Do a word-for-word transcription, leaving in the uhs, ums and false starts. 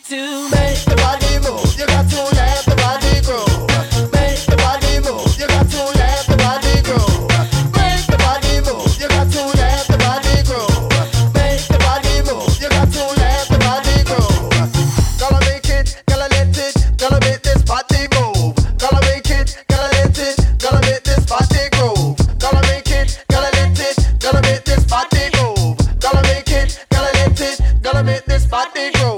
to make the body move. You got to let the body groove. Make the body move. You got to let the body groove. Make the body move. You got to let the body groove. Make the body move. You got to let the body groove. Gotta make it, gotta let it, gotta make this body move. Gotta make it, gotta let it, gotta make this body groove. Gotta make it, gotta let it, gotta make this body move. Gotta make it, gotta let it, gotta make this body groove.